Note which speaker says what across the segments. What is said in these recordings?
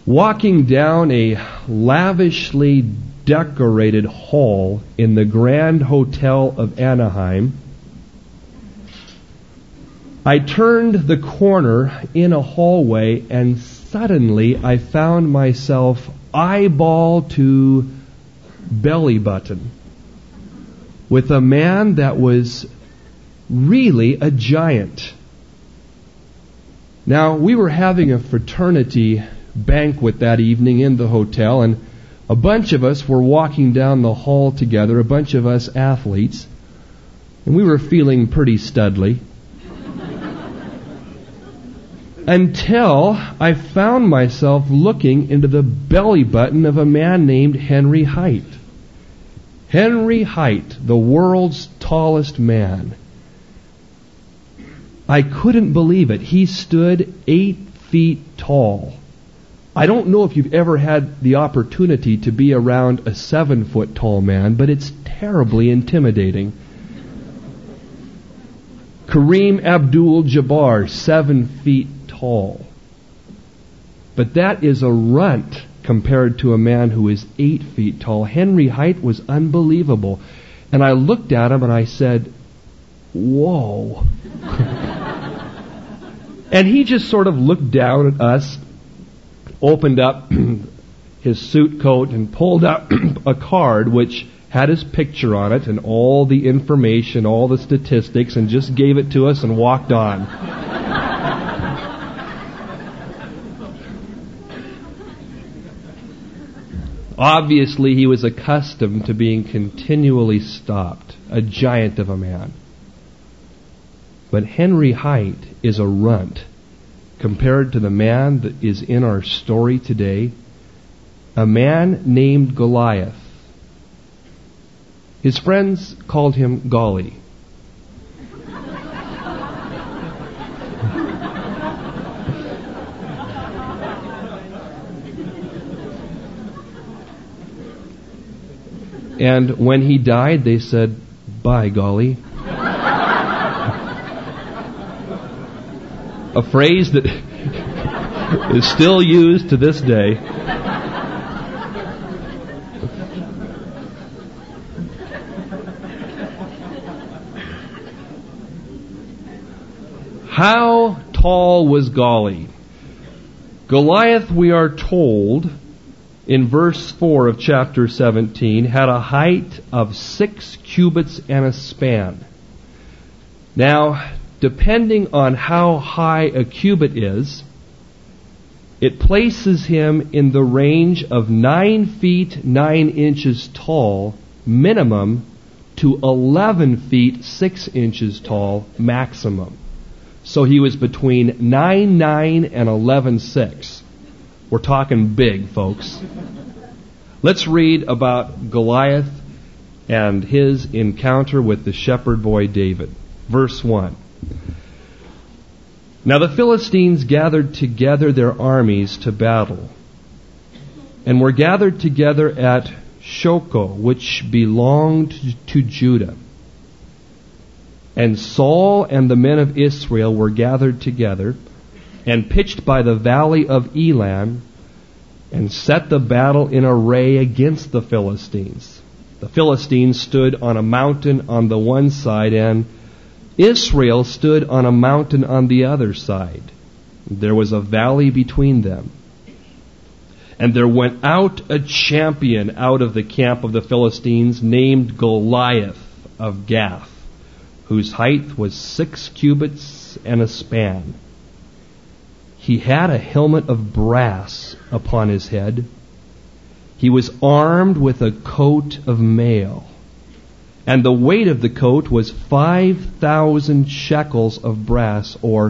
Speaker 1: walking down a lavishly decorated hall in the Grand Hotel of Anaheim, I turned the corner in a hallway and suddenly I found myself eyeball to belly button with a man that was really a giant. Now, we were having a fraternity banquet that evening in the hotel, and a bunch of us were walking down the hall together, a bunch of us athletes, and we were feeling pretty studly. Until I found myself looking into the belly button of a man named Henry Height. Henry Height, the world's tallest man. I couldn't believe it. He stood 8 feet tall. I don't know if you've ever had the opportunity to be around a 7-foot tall man, but it's terribly intimidating. Kareem Abdul-Jabbar, 7 feet tall. But that is a runt compared to a man who is 8 feet tall. Henry Height was unbelievable. And I looked at him and I said, whoa. And he just sort of looked down at us, opened up his suit coat and pulled out a card which had his picture on it and all the information, all the statistics, and just gave it to us and walked on. Obviously, he was accustomed to being continually stopped, a giant of a man. But Henry Height is a runt compared to the man that is in our story today, a man named Goliath. His friends called him Golly. And when he died, they said, "Bye, Golly." A phrase that is still used to this day. How tall was Golly? Goliath, we are told, in verse 4 of chapter 17, had a height of 6 cubits and a span. Now, depending on how high a cubit is, it places him in the range of 9 feet 9 inches tall, minimum, to 11 feet 6 inches tall, maximum. So he was between 9'9" and 11'6". We're talking big, folks. Let's read about Goliath and his encounter with the shepherd boy David. Verse 1. Now the Philistines gathered together their armies to battle, and were gathered together at Shochoh, which belonged to Judah. And Saul and the men of Israel were gathered together, and pitched by the valley of Elam, and set the battle in array against the Philistines. The Philistines stood on a mountain on the one side, and Israel stood on a mountain on the other side. There was a valley between them. And there went out a champion out of the camp of the Philistines, named Goliath of Gath, whose height was 6 cubits and a span. He had a helmet of brass upon his head. He was armed with a coat of mail. And the weight of the coat was 5,000 shekels of brass, or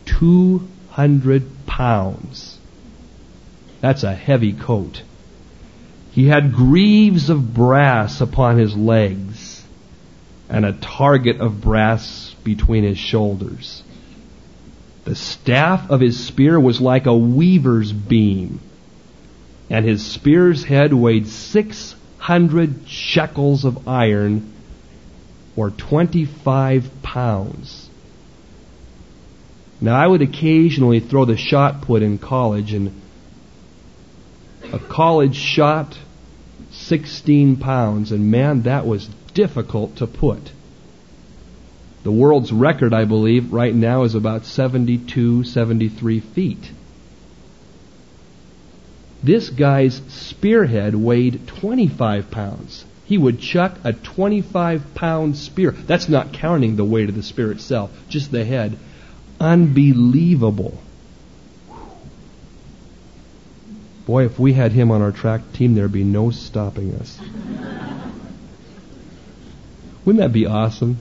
Speaker 1: 200 pounds. That's a heavy coat. He had greaves of brass upon his legs, and a target of brass between his shoulders. The staff of his spear was like a weaver's beam, and his spear's head weighed 600 shekels of iron, or 25 pounds. Now, I would occasionally throw the shot put in college, and A college shot, 16 pounds. And man, that was difficult to put. The world's record, I believe, right now is about 72, 73 feet. This guy's spearhead weighed 25 pounds. He would chuck a 25-pound spear. That's not counting the weight of the spear itself, just the head. Unbelievable. Boy, if we had him on our track team, there'd be no stopping us. Wouldn't that be awesome?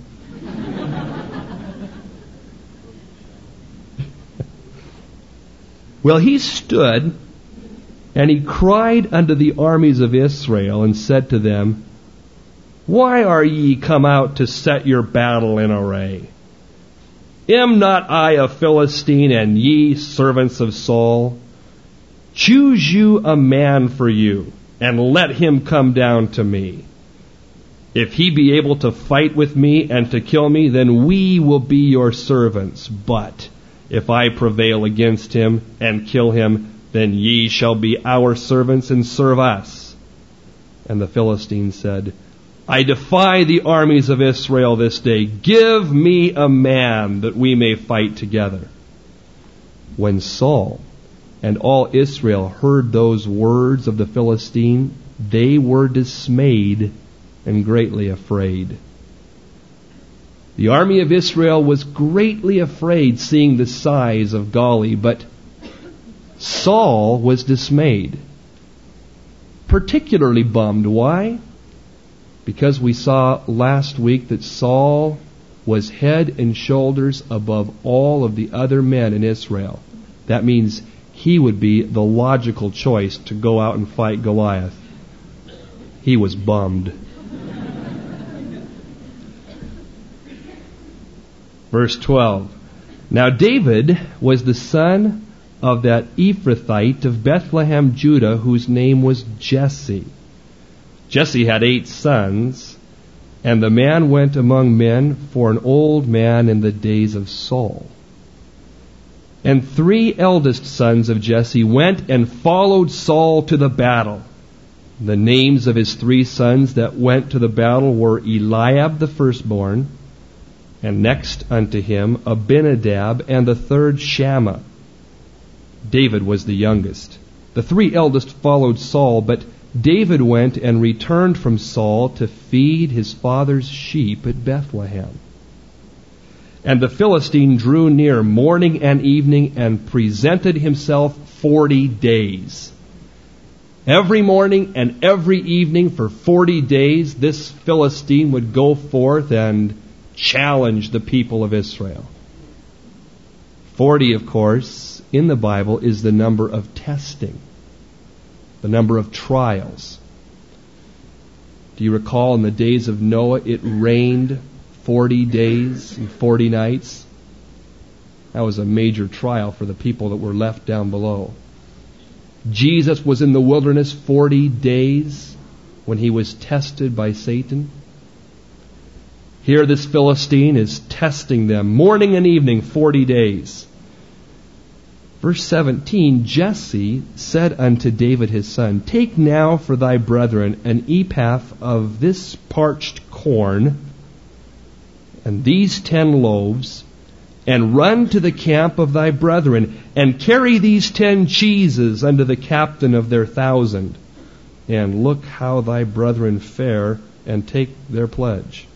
Speaker 1: Well, he stood and he cried unto the armies of Israel and said to them, Why are ye come out to set your battle in array? Am not I a Philistine, and ye servants of Saul? Choose you a man for you, and let him come down to me. If he be able to fight with me and to kill me, then we will be your servants. But if I prevail against him and kill him, then ye shall be our servants and serve us. And the Philistine said, I defy the armies of Israel this day. Give me a man that we may fight together. When Saul and all Israel heard those words of the Philistine, they were dismayed and greatly afraid. The army of Israel was greatly afraid, seeing the size of Goliath, but Saul was dismayed. Particularly bummed. Why? Because we saw last week that Saul was head and shoulders above all of the other men in Israel. That means he would be the logical choice to go out and fight Goliath. He was bummed. Verse 12. Now David was the son of that Ephrathite of Bethlehem, Judah, whose name was Jesse. Jesse had 8 sons, and the man went among men for an old man in the days of Saul. And 3 eldest sons of Jesse went and followed Saul to the battle. The names of his 3 sons that went to the battle were Eliab the firstborn, and next unto him Abinadab, and the third Shammah. David was the youngest. The 3 eldest followed Saul, but David went and returned from Saul to feed his father's sheep at Bethlehem. And the Philistine drew near morning and evening and presented himself 40 days. Every morning and every evening for 40 days, this Philistine would go forth and challenge the people of Israel. 40, of course, in the Bible is the number of testing, the number of trials. Do you recall in the days of Noah it rained 40 days and 40 nights? That was a major trial for the people that were left down below. Jesus was in the wilderness 40 days when he was tested by Satan. Here this Philistine is testing them morning and evening 40 days. Verse 17, Jesse said unto David his son, Take now for thy brethren an ephah of this parched corn, and these 10 loaves, and run to the camp of thy brethren, and carry these 10 cheeses unto the captain of their 1,000, and look how thy brethren fare, and take their pledge.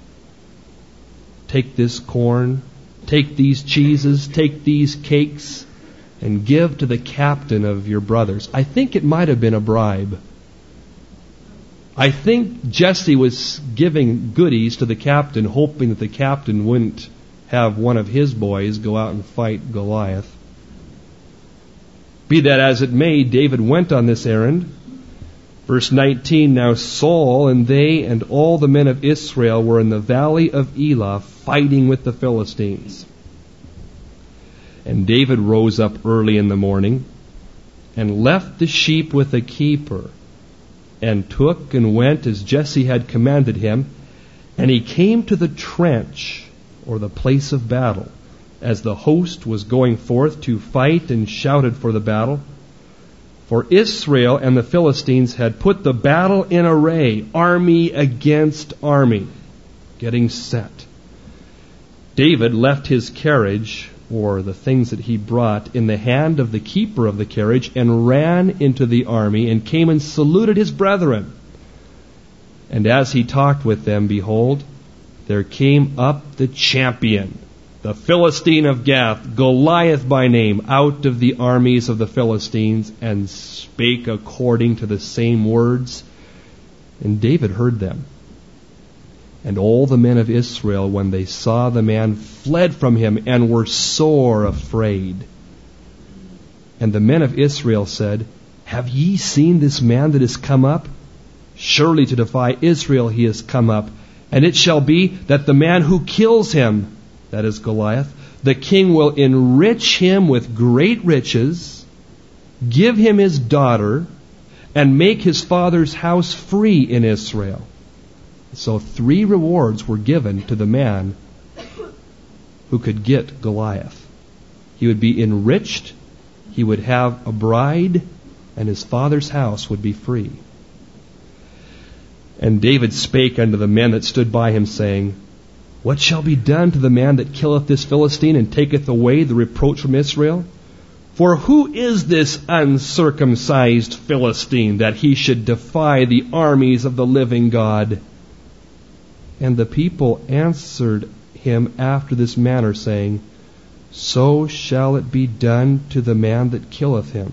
Speaker 1: Take this corn, take these cheeses, take these cakes, and give to the captain of your brothers. I think it might have been a bribe. I think Jesse was giving goodies to the captain, hoping that the captain wouldn't have one of his boys go out and fight Goliath. Be that as it may, David went on this errand. Verse 19, Now Saul and they and all the men of Israel were in the valley of Elah fighting with the Philistines. And David rose up early in the morning and left the sheep with a keeper, and took and went as Jesse had commanded him, and he came to the trench, or the place of battle, as the host was going forth to fight, and shouted for the battle. For Israel and the Philistines had put the battle in array, army against army, getting set. David left his carriage, or the things that he brought, in the hand of the keeper of the carriage, and ran into the army, and came and saluted his brethren. And as he talked with them, behold, there came up the champion, the Philistine of Gath, Goliath by name, out of the armies of the Philistines, and spake according to the same words. And David heard them. And all the men of Israel, when they saw the man, fled from him, and were sore afraid. And the men of Israel said, Have ye seen this man that is come up? Surely to defy Israel he is come up. And it shall be that the man who kills him, that is Goliath, the king will enrich him with great riches, give him his daughter, and make his father's house free in Israel. So 3 rewards were given to the man who could get Goliath. He would be enriched, he would have a bride, and his father's house would be free. And David spake unto the men that stood by him, saying, What shall be done to the man that killeth this Philistine, and taketh away the reproach from Israel? For who is this uncircumcised Philistine, that he should defy the armies of the living God? And the people answered him after this manner, saying, So shall it be done to the man that killeth him.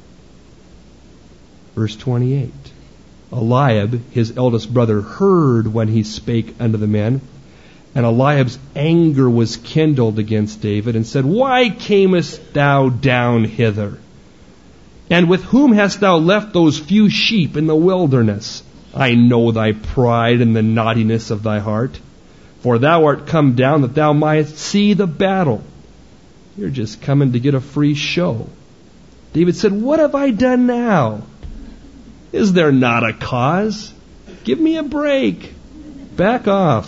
Speaker 1: Verse 28. Eliab, his eldest brother, heard when he spake unto the men, and Eliab's anger was kindled against David, and said, Why camest thou down hither? And with whom hast thou left those few sheep in the wilderness? I know thy pride and the naughtiness of thy heart. For thou art come down that thou mightst see the battle. You're just coming to get a free show. David said, What have I done now? Is there not a cause? Give me a break. Back off.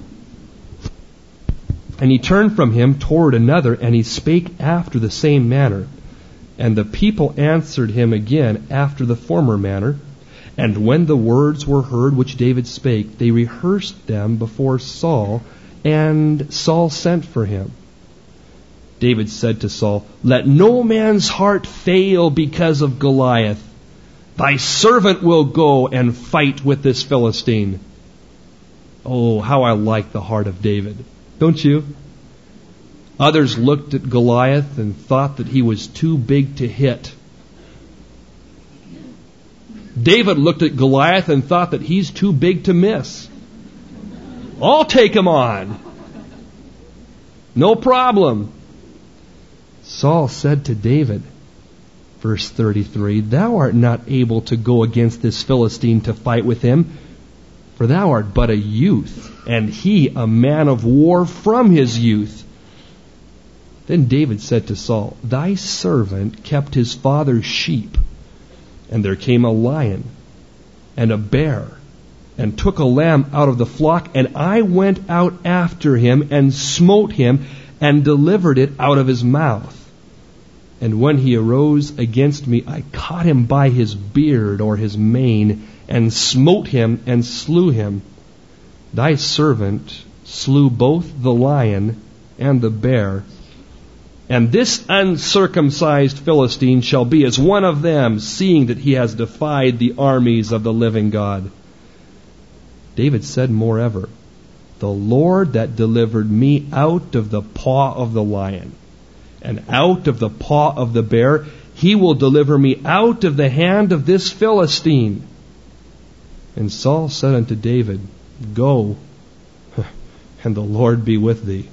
Speaker 1: And he turned from him toward another, and he spake after the same manner. And the people answered him again after the former manner. And when the words were heard which David spake, they rehearsed them before Saul, and Saul sent for him. David said to Saul, Let no man's heart fail because of Goliath. Thy servant will go and fight with this Philistine. Oh, how I like the heart of David. Don't you? Others looked at Goliath and thought that he was too big to hit. David looked at Goliath and thought that he's too big to miss. I'll take him on. No problem. Saul said to David, verse 33, Thou art not able to go against this Philistine to fight with him, for thou art but a youth, and he a man of war from his youth. Then David said to Saul, Thy servant kept his father's sheep, and there came a lion and a bear, and took a lamb out of the flock, and I went out after him, and smote him, and delivered it out of his mouth. And when he arose against me, I caught him by his beard or his mane, and smote him, and slew him. Thy servant slew both the lion and the bear. And this uncircumcised Philistine shall be as one of them, seeing that he has defied the armies of the living God. David said moreover, The Lord that delivered me out of the paw of the lion, and out of the paw of the bear, he will deliver me out of the hand of this Philistine. And Saul said unto David, Go, and the Lord be with thee.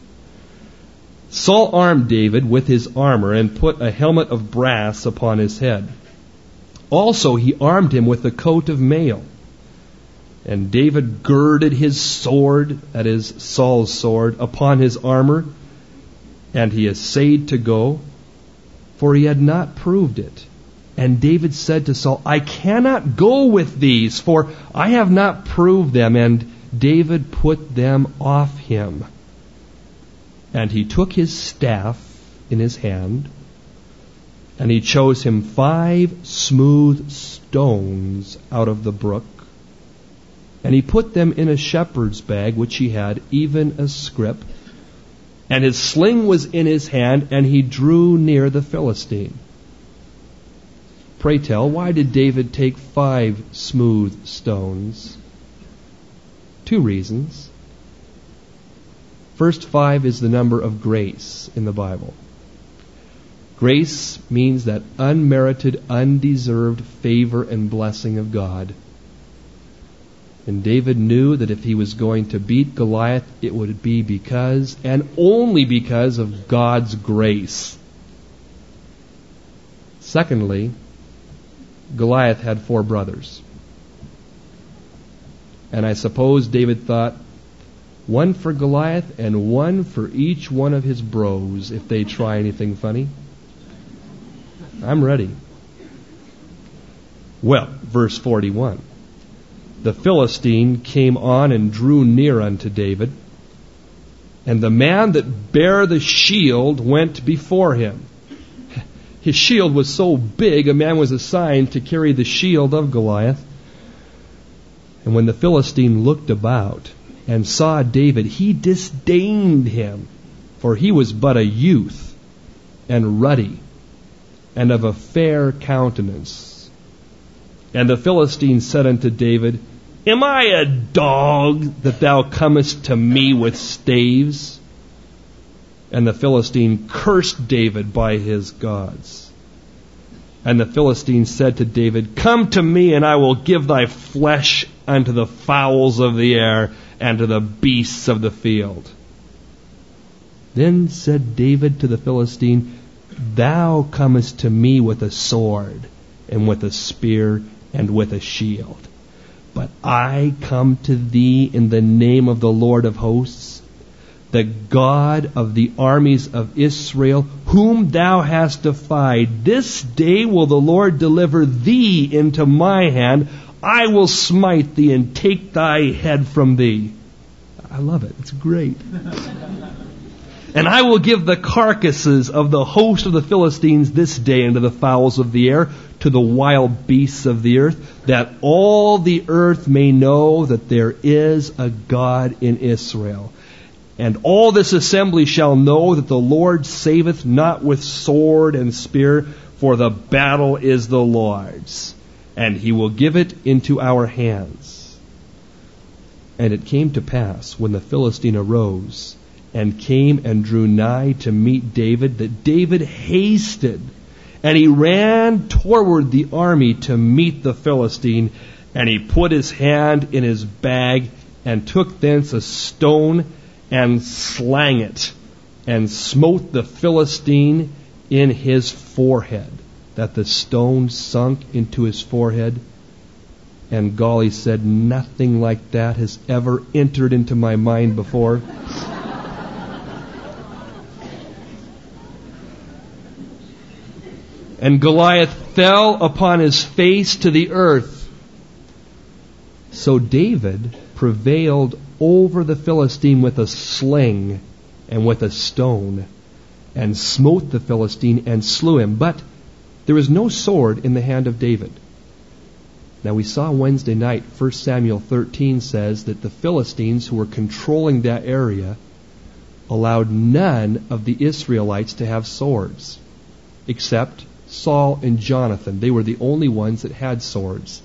Speaker 1: Saul armed David with his armor, and put a helmet of brass upon his head. Also he armed him with a coat of mail. And David girded his sword, that is Saul's sword, upon his armor, and he essayed to go, for he had not proved it. And David said to Saul, I cannot go with these, for I have not proved them. And David put them off him. And he took his staff in his hand, And he chose him 5 smooth stones out of the brook, and he put them in a shepherd's bag which he had, even a scrip. And his sling was in his hand, and he drew near the Philistine. Pray tell, why did David take 5 smooth stones? 2 reasons. First, 5 is the number of grace in the Bible. Grace means that unmerited, undeserved favor and blessing of God. And David knew that if he was going to beat Goliath, it would be because, and only because, of God's grace. Secondly, Goliath had 4 brothers. And I suppose David thought, 1 for Goliath and 1 for each one of his bros if they try anything funny. I'm ready. Well, verse 41. The Philistine came on and drew near unto David, and the man that bare the shield went before him. His shield was so big, a man was assigned to carry the shield of Goliath. And when the Philistine looked about and saw David, he disdained him, for he was but a youth, and ruddy, and of a fair countenance. And the Philistine said unto David, Am I a dog that thou comest to me with staves? And the Philistine cursed David by his gods. And the Philistine said to David, Come to me, and I will give thy flesh unto the fowls of the air, and to the beasts of the field. Then said David to the Philistine, Thou comest to me with a sword, and with a spear, and with a shield. But I come to thee in the name of the Lord of hosts, the God of the armies of Israel, whom thou hast defied. This day will the Lord deliver thee into my hand. I will smite thee and take thy head from thee. I love it. It's great. And I will give the carcasses of the host of the Philistines this day unto the fowls of the air, to the wild beasts of the earth, that all the earth may know that there is a God in Israel. And all this assembly shall know that the Lord saveth not with sword and spear, for the battle is the Lord's, and he will give it into our hands. And it came to pass, when the Philistine arose, and came and drew nigh to meet David, that David hasted, and he ran toward the army to meet the Philistine, and he put his hand in his bag, and took thence a stone, and slang it, and smote the Philistine in his forehead, that the stone sunk into his forehead. And golly said, nothing like that has ever entered into my mind before. And Goliath fell upon his face to the earth. So David prevailed over the Philistine with a sling and with a stone, and smote the Philistine and slew him. But there was no sword in the hand of David. Now we saw Wednesday night, 1 Samuel 13 says that the Philistines who were controlling that area allowed none of the Israelites to have swords, except Saul and Jonathan. They were the only ones that had swords.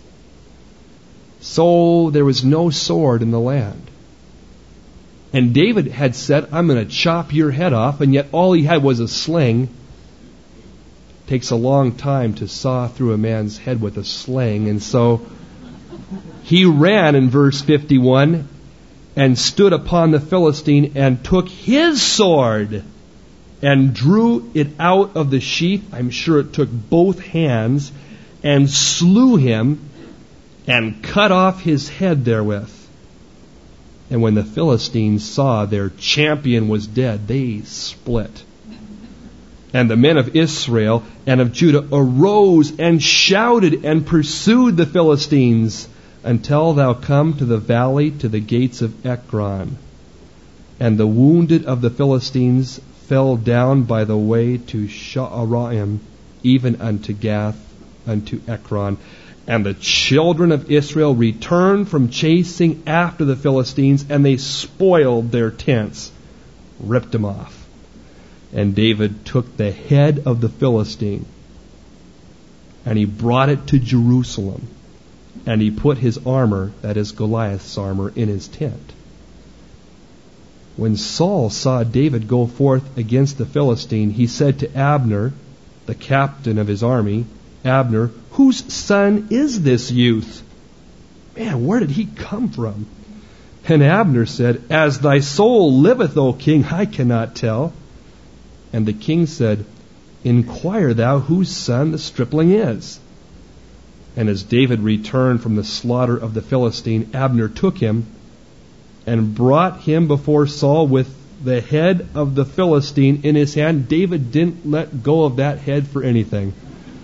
Speaker 1: So there was no sword in the land. And David had said, I'm going to chop your head off, and yet all he had was a sling. It takes a long time to saw through a man's head with a sling. And so he ran in verse 51 and stood upon the Philistine and took his sword and drew it out of the sheath. I'm sure it took both hands, and slew him and cut off his head therewith. And when the Philistines saw their champion was dead, they split. And the men of Israel and of Judah arose and shouted and pursued the Philistines until thou come to the valley, to the gates of Ekron. And the wounded of the Philistines fell down by the way to Sha'araim, even unto Gath, unto Ekron. And the children of Israel returned from chasing after the Philistines, and they spoiled their tents, ripped them off. And David took the head of the Philistine, and he brought it to Jerusalem, and he put his armor, that is Goliath's armor, in his tent. When Saul saw David go forth against the Philistine, he said to Abner, the captain of his army, Abner, whose son is this youth? Man, where did he come from? And Abner said, As thy soul liveth, O king, I cannot tell. And the king said, Inquire thou whose son the stripling is. And as David returned from the slaughter of the Philistine, Abner took him and brought him before Saul with the head of the Philistine in his hand. David didn't let go of that head for anything.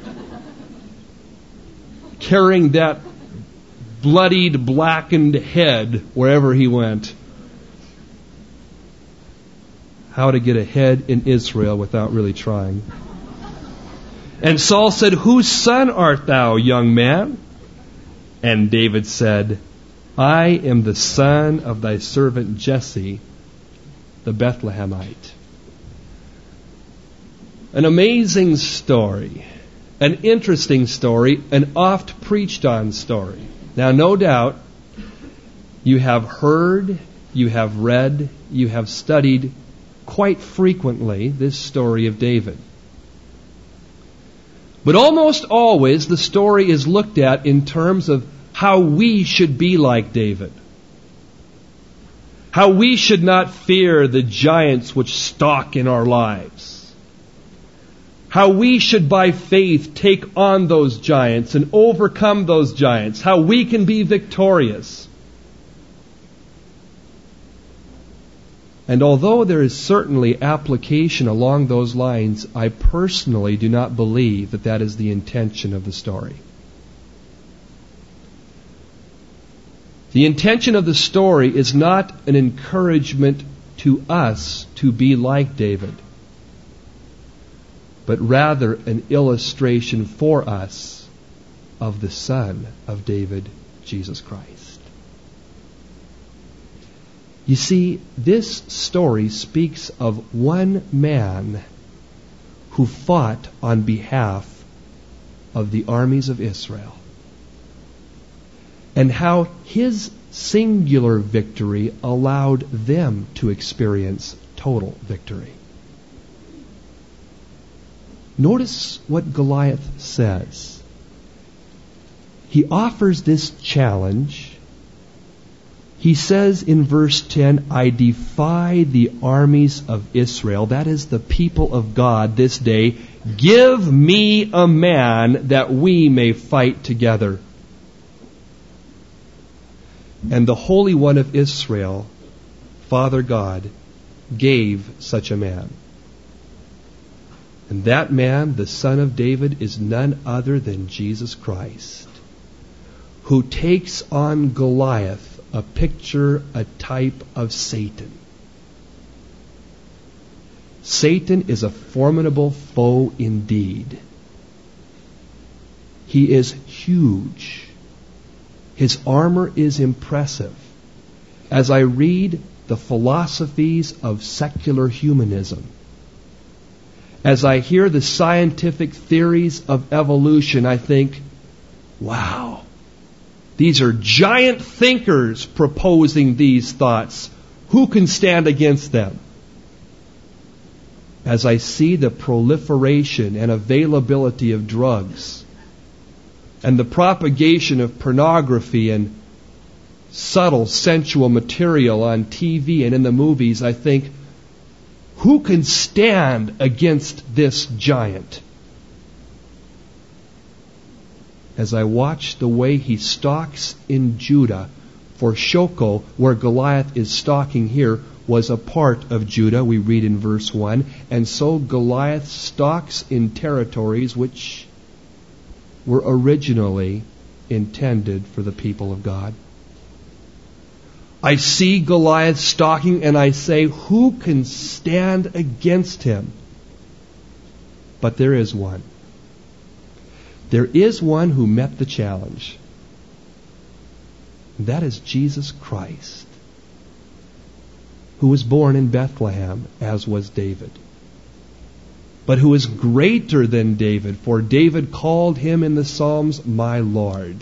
Speaker 1: Carrying that bloodied, blackened head wherever he went. How to get a head in Israel without really trying. And Saul said, Whose son art thou, young man? And David said, I am the son of thy servant Jesse, the Bethlehemite. An amazing story, an interesting story, an oft preached on story. Now, no doubt, you have heard, you have read, you have studied quite frequently this story of David. But almost always the story is looked at in terms of how we should be like David. How we should not fear the giants which stalk in our lives. How we should by faith take on those giants and overcome those giants. How we can be victorious. And although there is certainly application along those lines, I personally do not believe that that is the intention of the story. The intention of the story is not an encouragement to us to be like David, but rather an illustration for us of the Son of David, Jesus Christ. You see, this story speaks of one man who fought on behalf of the armies of Israel, and how his singular victory allowed them to experience total victory. Notice what Goliath says. He offers this challenge. He says in verse 10, I defy the armies of Israel, that is the people of God this day, give me a man that we may fight together. And the Holy One of Israel, Father God, gave such a man. And that man, the Son of David, is none other than Jesus Christ, who takes on Goliath, a picture, a type of Satan. Satan is a formidable foe indeed. He is huge. His armor is impressive. As I read the philosophies of secular humanism, as I hear the scientific theories of evolution, I think, wow, these are giant thinkers proposing these thoughts. Who can stand against them? As I see the proliferation and availability of drugs, and the propagation of pornography and subtle sensual material on TV and in the movies, I think, who can stand against this giant? As I watch the way he stalks in Judah, for Shoko, where Goliath is stalking here, was a part of Judah, we read in verse 1, and so Goliath stalks in territories which were originally intended for the people of God. I see Goliath stalking and I say, who can stand against him? But there is one. There is one who met the challenge. And that is Jesus Christ, who was born in Bethlehem, as was David, but who is greater than David, for David called him in the Psalms, my Lord.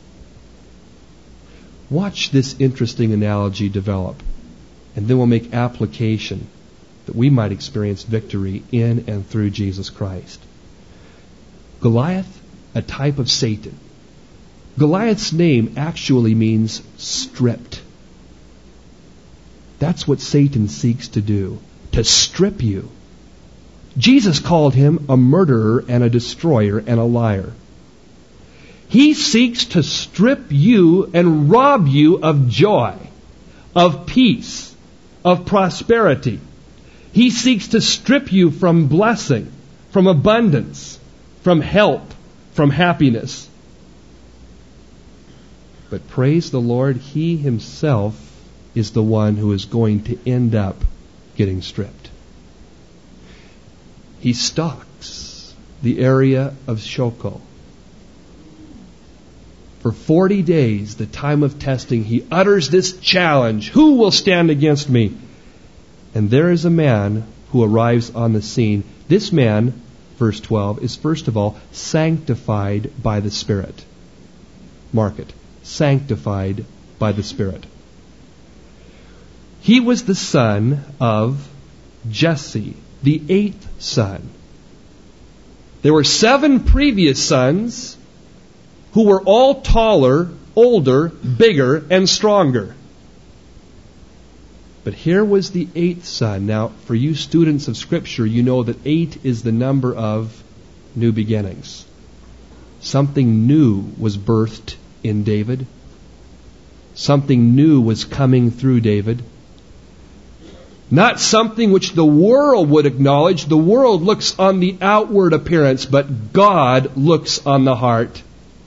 Speaker 1: Watch this interesting analogy develop, and then we'll make application that we might experience victory in and through Jesus Christ. Goliath, a type of Satan. Goliath's name actually means stripped. That's what Satan seeks to do, to strip you. Jesus called him a murderer and a destroyer and a liar. He seeks to strip you and rob you of joy, of peace, of prosperity. He seeks to strip you from blessing, from abundance, from help, from happiness. But praise the Lord, He Himself is the one who is going to end up getting stripped. He stalks the area of Shoko. For 40 days, the time of testing, he utters this challenge: who will stand against me? And there is a man who arrives on the scene. This man, verse 12, is first of all sanctified by the Spirit. Mark it. Sanctified by the Spirit. He was the son of Jesse, the 8th son. There were 7 previous sons who were all taller, older, bigger, and stronger. But here was the 8th son. Now, for you students of Scripture, you know that 8 is the number of new beginnings. Something new was birthed in David. Something new was coming through David. Not something which the world would acknowledge. The world looks on the outward appearance, but God looks on the heart.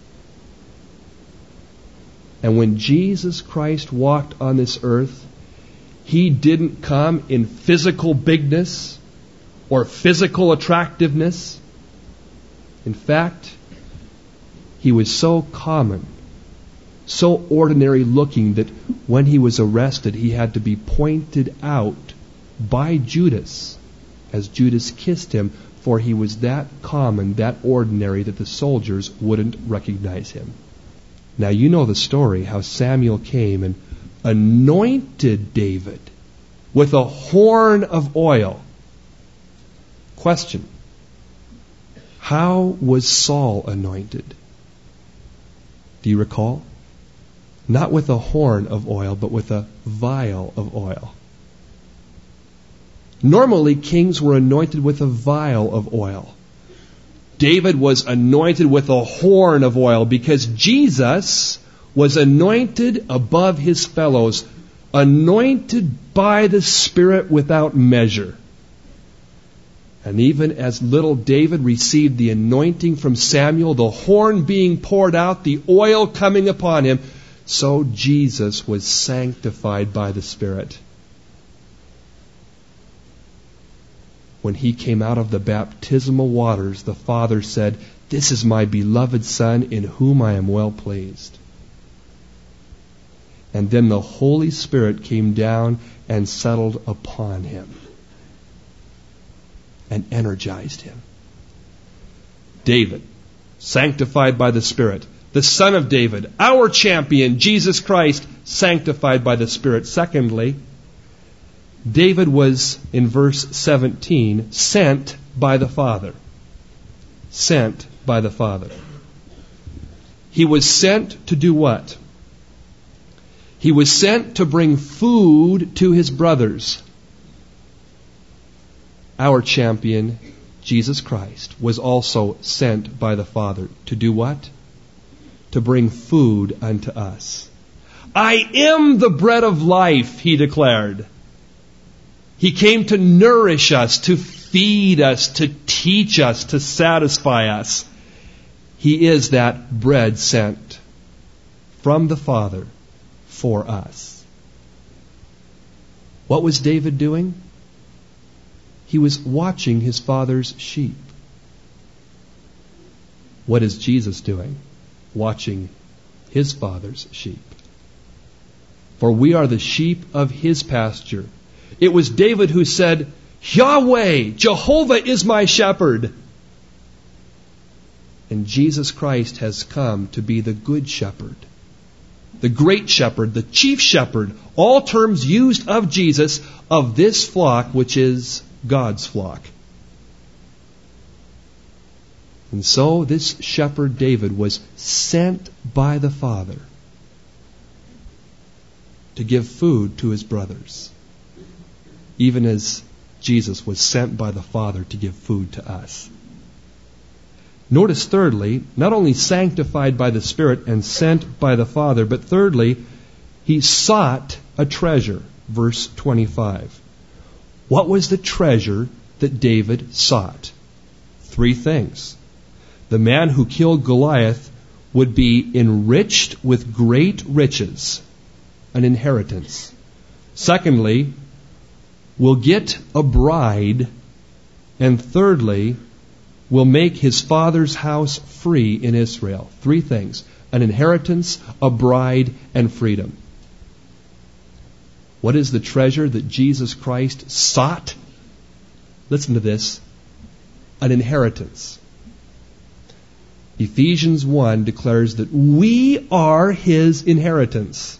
Speaker 1: And when Jesus Christ walked on this earth, He didn't come in physical bigness or physical attractiveness. In fact, He was so common, so ordinary looking, that when He was arrested, He had to be pointed out by Judas as Judas kissed Him, for He was that common, that ordinary, that the soldiers wouldn't recognize Him. Now you know the story, how Samuel came and anointed David with a horn of oil. Question: how was Saul anointed? Do you recall? Not with a horn of oil, but with a vial of oil. Normally, kings were anointed with a vial of oil. David was anointed with a horn of oil because Jesus was anointed above his fellows, anointed by the Spirit without measure. And even as little David received the anointing from Samuel, the horn being poured out, the oil coming upon him, so Jesus was sanctified by the Spirit. When He came out of the baptismal waters, the Father said, "This is my beloved Son, in whom I am well pleased." And then the Holy Spirit came down and settled upon Him and energized Him. David, sanctified by the Spirit. The Son of David, our champion, Jesus Christ, sanctified by the Spirit. Secondly, David was, in verse 17, sent by the Father. Sent by the Father. He was sent to do what? He was sent to bring food to his brothers. Our champion, Jesus Christ, was also sent by the Father to do what? To bring food unto us. I am the bread of life, He declared. He came to nourish us, to feed us, to teach us, to satisfy us. He is that bread sent from the Father for us. What was David doing? He was watching his father's sheep. What is Jesus doing? Watching his Father's sheep. For we are the sheep of his pasture. It was David who said, Yahweh, Jehovah is my shepherd. And Jesus Christ has come to be the good shepherd, the great shepherd, the chief shepherd, all terms used of Jesus, of this flock, which is God's flock. And so this shepherd David was sent by the Father to give food to his brothers, even as Jesus was sent by the Father to give food to us. Notice thirdly, not only sanctified by the Spirit and sent by the Father, but thirdly, he sought a treasure. Verse 25. What was the treasure that David sought? 3 things. The man who killed Goliath would be enriched with great riches, an inheritance. Secondly, will get a bride. And thirdly, will make his father's house free in Israel. 3 things. An inheritance, a bride, and freedom. What is the treasure that Jesus Christ sought? Listen to this. An inheritance. Ephesians 1 declares that we are his inheritance.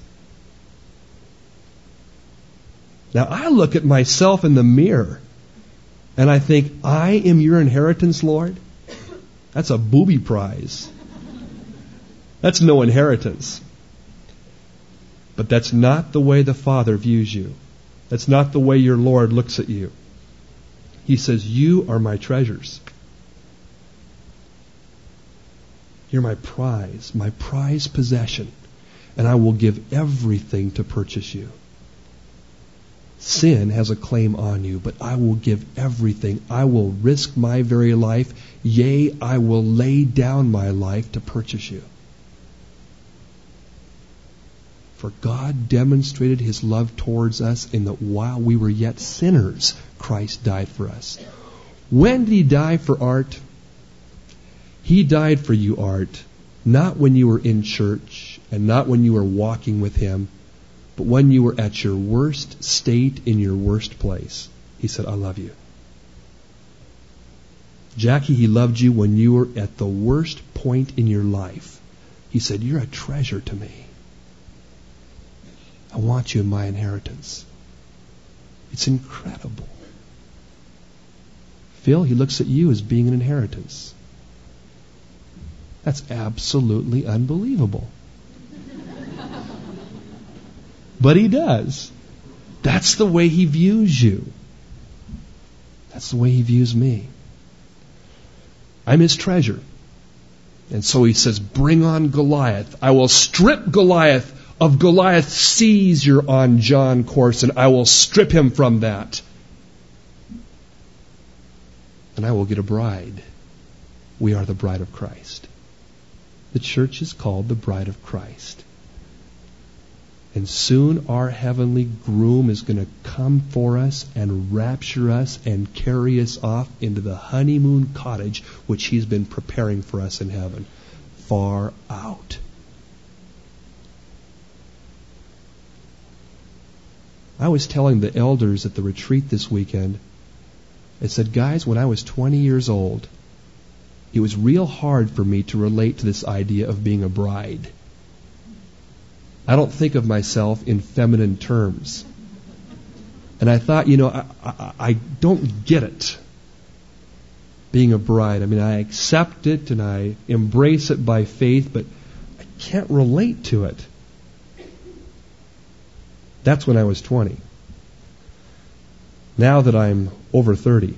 Speaker 1: Now I look at myself in the mirror and I think, I am your inheritance, Lord? That's a booby prize. That's no inheritance. But that's not the way the Father views you. That's not the way your Lord looks at you. He says, you are my treasures. You're my prize possession. And I will give everything to purchase you. Sin has a claim on you, but I will give everything. I will risk my very life. Yea, I will lay down my life to purchase you. For God demonstrated his love towards us in that while we were yet sinners, Christ died for us. When did he die for Art? He died for you, Art, not when you were in church and not when you were walking with him, but when you were at your worst state in your worst place. He said, I love you. Jackie, he loved you when you were at the worst point in your life. He said, you're a treasure to me. I want you in my inheritance. It's incredible. Phil, he looks at you as being an inheritance. That's absolutely unbelievable. But he does. That's the way he views you. That's the way he views me. I'm his treasure. And so he says, bring on Goliath. I will strip Goliath of Goliath's seizure on John Corson. I will strip him from that. And I will get a bride. We are the bride of Christ. The church is called the bride of Christ. And soon our heavenly groom is going to come for us and rapture us and carry us off into the honeymoon cottage which he's been preparing for us in heaven. Far out. I was telling the elders at the retreat this weekend, I said, guys, when I was 20 years old, it was real hard for me to relate to this idea of being a bride. I don't think of myself in feminine terms. And I thought, I don't get it, being a bride. I mean, I accept it and I embrace it by faith, but I can't relate to it. That's when I was 20. Now that I'm over 30,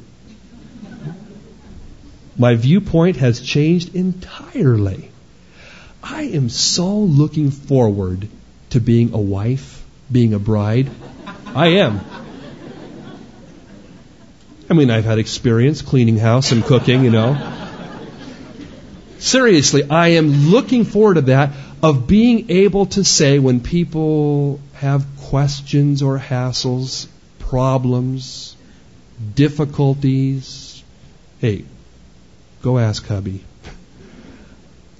Speaker 1: my viewpoint has changed entirely. I am so looking forward to being a wife, being a bride. I am. I mean, I've had experience cleaning house and cooking, Seriously, I am looking forward to that, of being able to say when people have questions or hassles, problems, difficulties, hey, go ask hubby.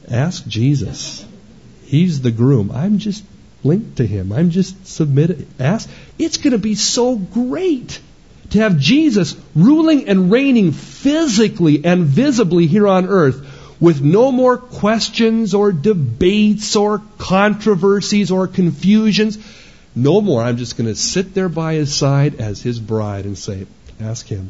Speaker 1: Ask Jesus. He's the groom. I'm just linked to him. I'm just submitted. Ask. It's going to be so great to have Jesus ruling and reigning physically and visibly here on earth with no more questions or debates or controversies or confusions. No more. I'm just going to sit there by his side as his bride and say, ask him.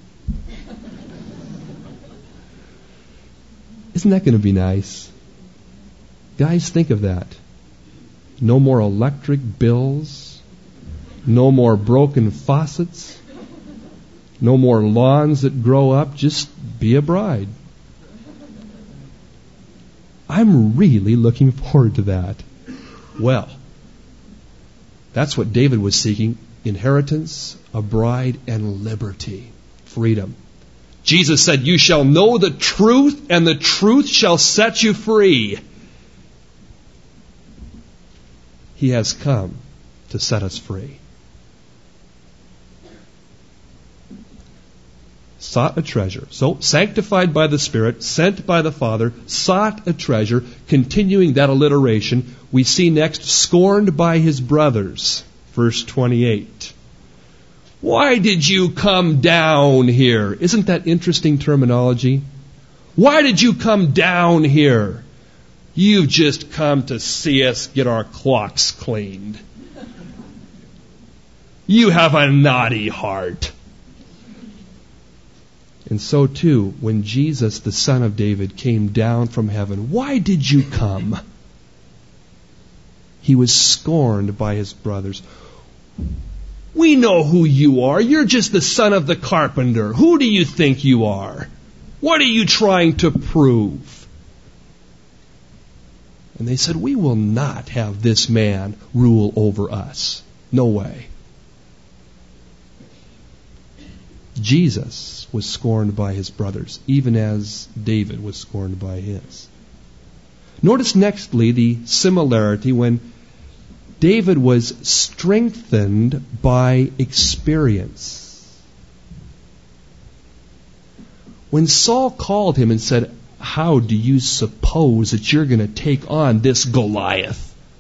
Speaker 1: Isn't that going to be nice? Guys, think of that. No more electric bills. No more broken faucets. No more lawns that grow up. Just be a bride. I'm really looking forward to that. Well, that's what David was seeking. Inheritance, a bride, and liberty. Freedom. Jesus said, you shall know the truth, and the truth shall set you free. He has come to set us free. Sought a treasure. So, sanctified by the Spirit, sent by the Father, sought a treasure. Continuing that alliteration, we see next, scorned by his brothers. Verse 28. Why did you come down here? Isn't that interesting terminology? Why did you come down here? You've just come to see us get our clocks cleaned. You have a naughty heart. And so too, when Jesus, the Son of David, came down from heaven, why did you come? He was scorned by his brothers. We know who you are. You're just the son of the carpenter. Who do you think you are? What are you trying to prove? And they said, we will not have this man rule over us. No way. Jesus was scorned by his brothers, even as David was scorned by his. Notice nextly the similarity when David was strengthened by experience. When Saul called him and said, how do you suppose that you're going to take on this Goliath?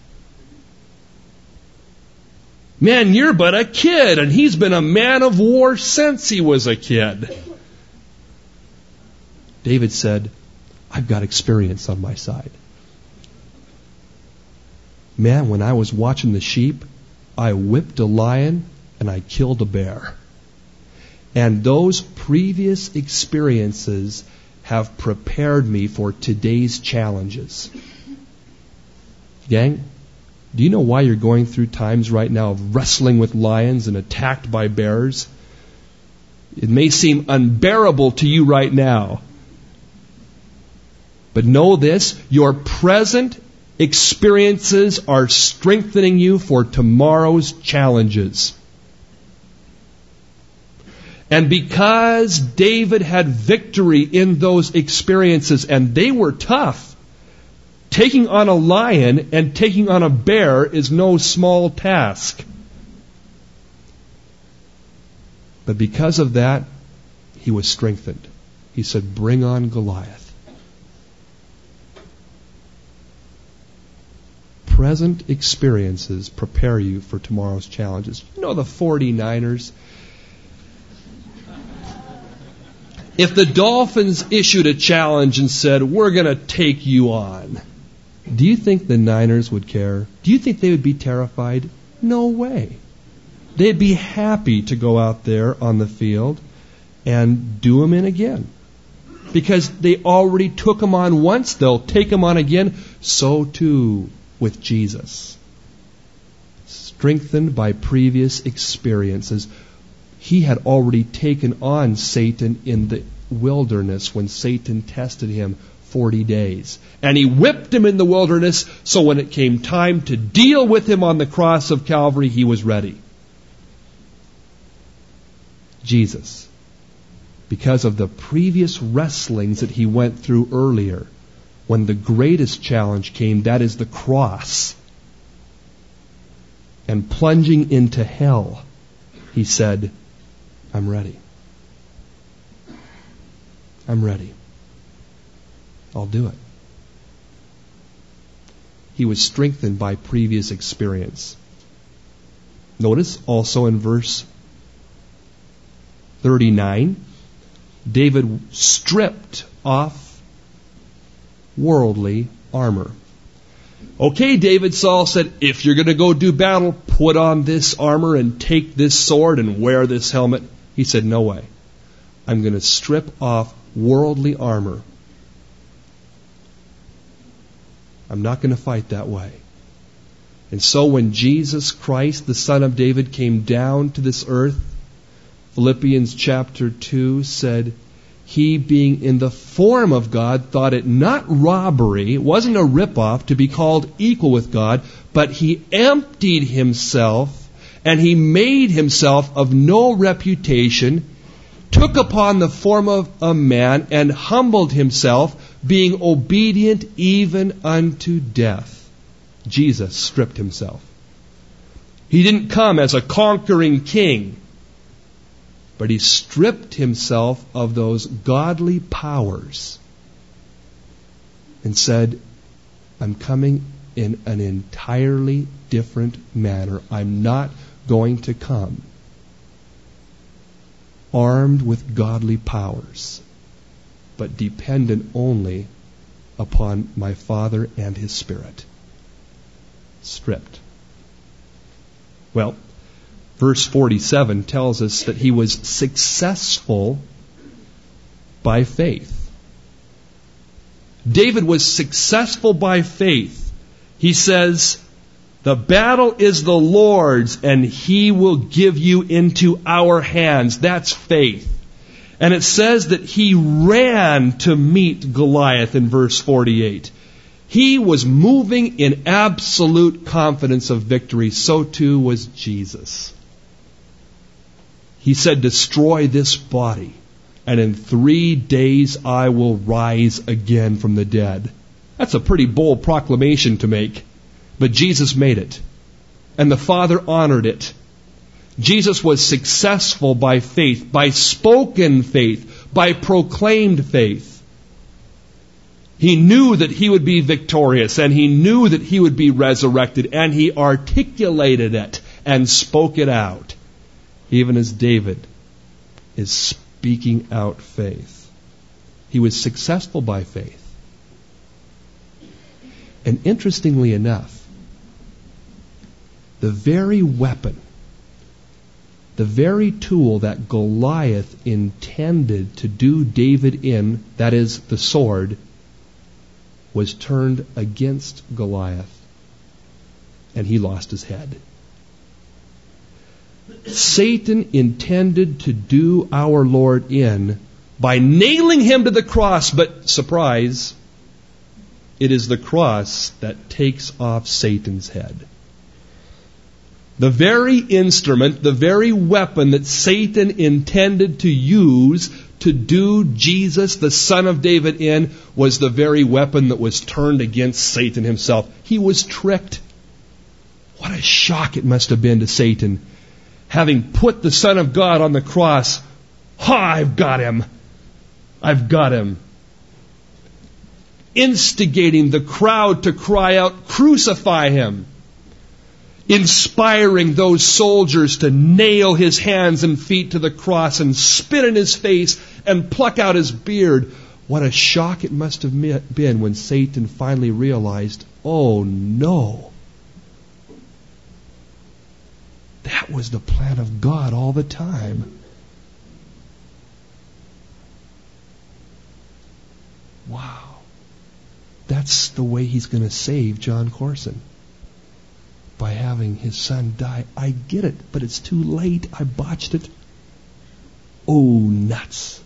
Speaker 1: Man, you're but a kid, and he's been a man of war since he was a kid. David said, I've got experience on my side. Man, when I was watching the sheep, I whipped a lion and I killed a bear. And those previous experiences have prepared me for today's challenges. Gang, do you know why you're going through times right now of wrestling with lions and attacked by bears? It may seem unbearable to you right now. But know this, your present experiences are strengthening you for tomorrow's challenges. And because David had victory in those experiences, and they were tough, taking on a lion and taking on a bear is no small task. But because of that, he was strengthened. He said, bring on Goliath. Present experiences prepare you for tomorrow's challenges. You know the 49ers? If the Dolphins issued a challenge and said, we're going to take you on, do you think the Niners would care? Do you think they would be terrified? No way. They'd be happy to go out there on the field and do them in again. Because they already took them on once, they'll take them on again. So too with Jesus. Strengthened by previous experiences. He had already taken on Satan in the wilderness when Satan tested him 40 days. And he whipped him in the wilderness, so when it came time to deal with him on the cross of Calvary, he was ready. Jesus, because of the previous wrestlings that he went through earlier, when the greatest challenge came, that is the cross, and plunging into hell, he said, I'm ready. I'm ready. I'll do it. He was strengthened by previous experience. Notice also in verse 39, David stripped off worldly armor. Okay, David, Saul said, if you're going to go do battle, put on this armor and take this sword and wear this helmet. He said, no way. I'm going to strip off worldly armor. I'm not going to fight that way. And so when Jesus Christ, the Son of David, came down to this earth, Philippians chapter 2 said, he being in the form of God thought it not robbery, it wasn't a ripoff to be called equal with God, but he emptied himself and he made himself of no reputation, took upon the form of a man and humbled himself, being obedient even unto death. Jesus stripped himself. He didn't come as a conquering king, but he stripped himself of those godly powers and said, I'm coming in an entirely different manner. I'm not going to come armed with godly powers, but dependent only upon my Father and His Spirit. Stripped. Well, verse 47 tells us that he was successful by faith. David was successful by faith. He says, the battle is the Lord's and He will give you into our hands. That's faith. And it says that he ran to meet Goliath in verse 48. He was moving in absolute confidence of victory. So too was Jesus. He said, destroy this body, and in 3 days I will rise again from the dead. That's a pretty bold proclamation to make. But Jesus made it. And the Father honored it. Jesus was successful by faith, by spoken faith, by proclaimed faith. He knew that he would be victorious, and he knew that he would be resurrected, and he articulated it and spoke it out, even as David is speaking out faith. He was successful by faith. And interestingly enough, the very weapon, the very tool that Goliath intended to do David in, that is, the sword, was turned against Goliath, and he lost his head. Satan intended to do our Lord in by nailing him to the cross, but surprise, it is the cross that takes off Satan's head. The very instrument, the very weapon that Satan intended to use to do Jesus, the Son of David, in, was the very weapon that was turned against Satan himself. He was tricked. What a shock it must have been to Satan, having put the Son of God on the cross. I've got him. I've got him. Instigating the crowd to cry out, crucify him. Inspiring those soldiers to nail his hands and feet to the cross and spit in his face and pluck out his beard. What a shock it must have been when Satan finally realized, oh no, that was the plan of God all the time. Wow. That's the way he's going to save John Corson. By having his son die. I get it, but it's too late. I botched it. Oh, nuts.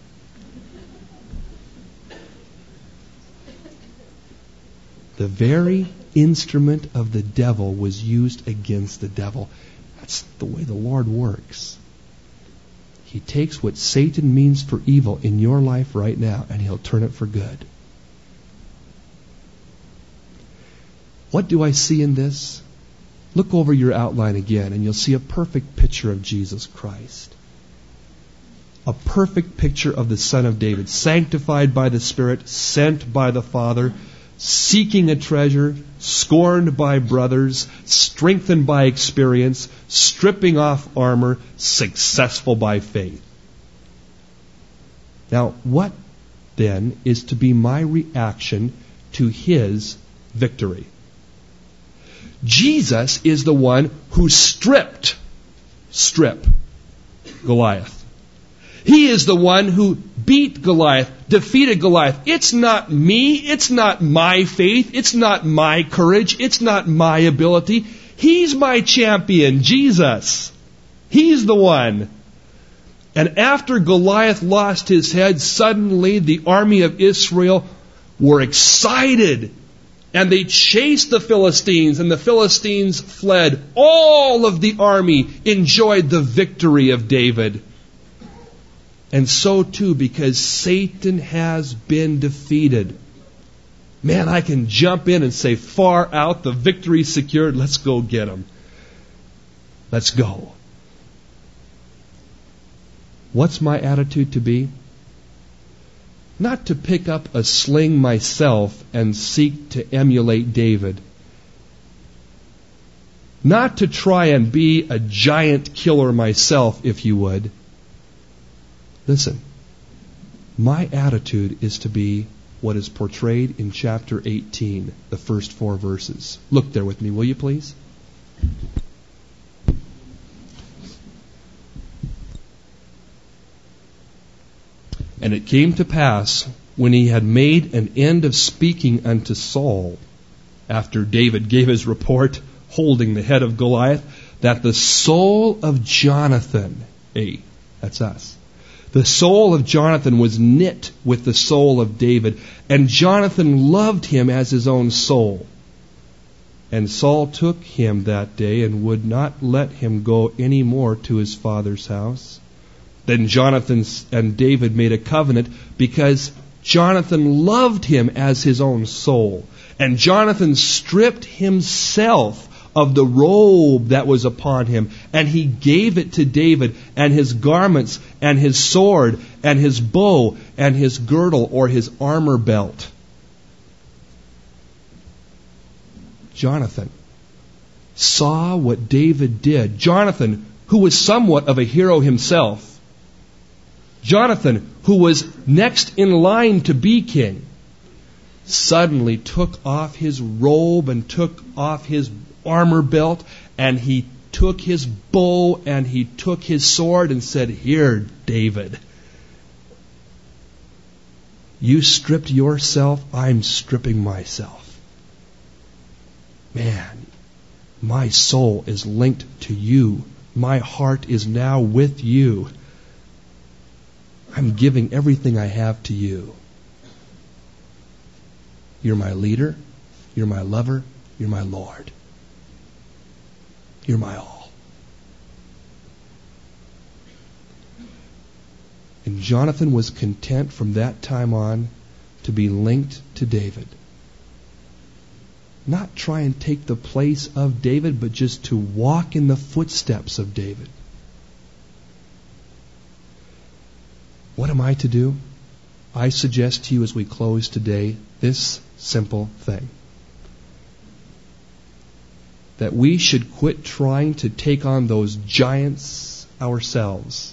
Speaker 1: The very instrument of the devil was used against the devil. That's the way the Lord works. He takes what Satan means for evil in your life right now, and He'll turn it for good. What do I see in this? Look over your outline again, and you'll see a perfect picture of Jesus Christ. A perfect picture of the Son of David, sanctified by the Spirit, sent by the Father seeking a treasure, scorned by brothers, strengthened by experience, stripping off armor, successful by faith. Now, what then is to be my reaction to his victory? Jesus is the one who stripped Goliath. He is the one who beat Goliath, defeated Goliath. It's not me. It's not my faith. It's not my courage. It's not my ability. He's my champion, Jesus. He's the one. And after Goliath lost his head, suddenly the army of Israel were excited. And they chased the Philistines, and the Philistines fled. All of the army enjoyed the victory of David. And so too, because Satan has been defeated. Man, I can jump in and say, far out, the victory's secured. Let's go get him. Let's go. What's my attitude to be? Not to pick up a sling myself and seek to emulate David. Not to try and be a giant killer myself, if you would. Listen, my attitude is to be what is portrayed in chapter 18, the first 4 verses. Look there with me, will you please? And it came to pass, when he had made an end of speaking unto Saul, after David gave his report, holding the head of Goliath, that the soul of Jonathan, that's us, the soul of Jonathan was knit with the soul of David, and Jonathan loved him as his own soul. And Saul took him that day and would not let him go any more to his father's house. Then Jonathan and David made a covenant because Jonathan loved him as his own soul. And Jonathan stripped himself of the robe that was upon him, and he gave it to David, and his garments, and his sword, and his bow, and his girdle, or his armor belt. Jonathan saw what David did. Jonathan, who was somewhat of a hero himself. Jonathan, who was next in line to be king, suddenly took off his robe and took off his armor belt, and he took his bow and he took his sword and said, "Here, David, you stripped yourself, I'm stripping myself. Man, my soul is linked to you. My heart is now with you. I'm giving everything I have to you. You're my leader, you're my lover, you're my Lord. You're my all." And Jonathan was content from that time on to be linked to David. Not try and take the place of David, but just to walk in the footsteps of David. What am I to do? I suggest to you as we close today this simple thing. That we should quit trying to take on those giants ourselves.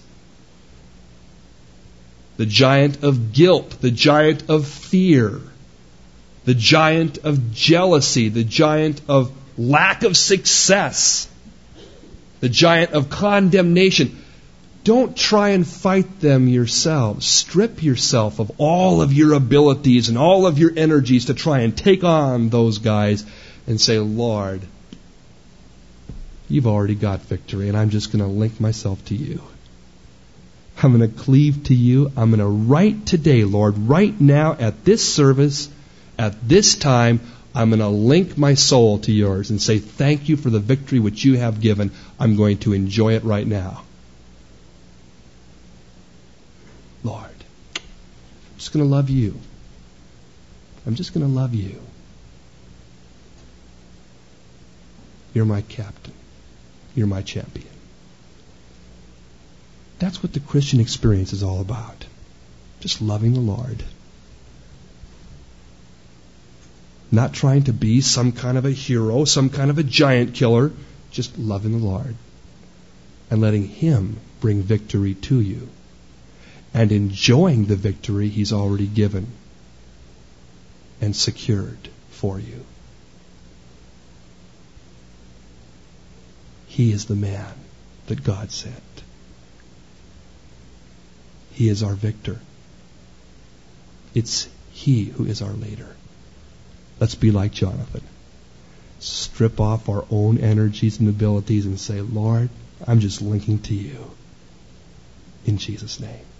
Speaker 1: The giant of guilt, the giant of fear, the giant of jealousy, the giant of lack of success, the giant of condemnation. Don't try and fight them yourselves. Strip yourself of all of your abilities and all of your energies to try and take on those guys and say, "Lord, you've already got victory, and I'm just going to link myself to you. I'm going to cleave to you. I'm going to right today, Lord, right now at this service, at this time, I'm going to link my soul to yours and say, thank you for the victory which you have given. I'm going to enjoy it right now. Lord, I'm just going to love you. I'm just going to love you. You're my captain. You're my champion." That's what the Christian experience is all about. Just loving the Lord. Not trying to be some kind of a hero, some kind of a giant killer. Just loving the Lord and letting Him bring victory to you. And enjoying the victory He's already given and secured for you. He is the man that God sent. He is our victor. It's He who is our leader. Let's be like Jonathan. Strip off our own energies and abilities and say, Lord, I'm just linking to you. In Jesus' name.